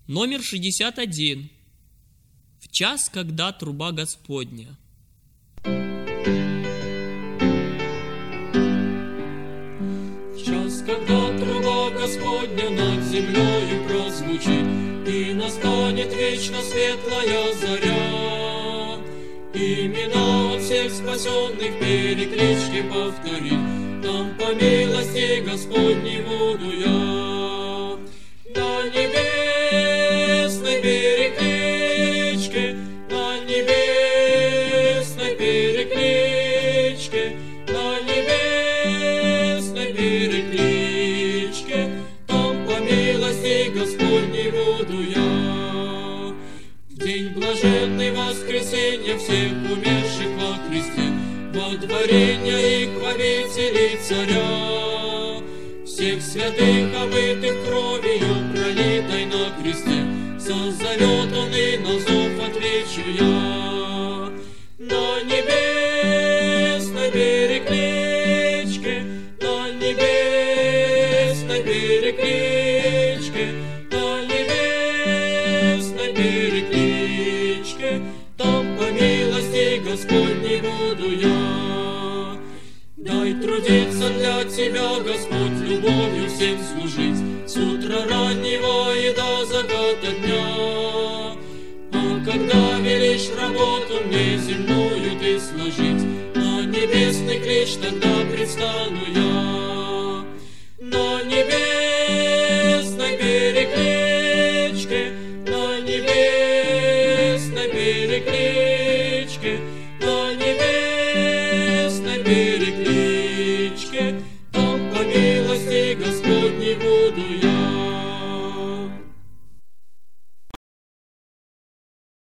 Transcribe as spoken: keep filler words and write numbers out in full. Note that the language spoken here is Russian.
Номер шестьдесят один. В час, когда труба Господня. В час, когда труба Господня над землею прозвучит, и настанет вечно светлая заря, имена от всех спасенных переклички повторит, там по милости Господней буду я. На небесной перекличке, на небесной перекличке, на небесной перекличке, там по милости Господней буду я. В день блаженный воскресенья всех умерших во Христе, водворения их в обители царя, всех святых, омытых кровью, пролитой на кресте, созовет он, и на зов отвечу я. На небесной перекличке, на небесной перекличке, на небесной перекличке, там по милости Господней буду я. Дай трудиться для Тебя, Господь, любовью всем служить, с утра раннего и до заката дня. А когда велишь работу мне земную Ты сложить, на небесный клич тогда предстану я.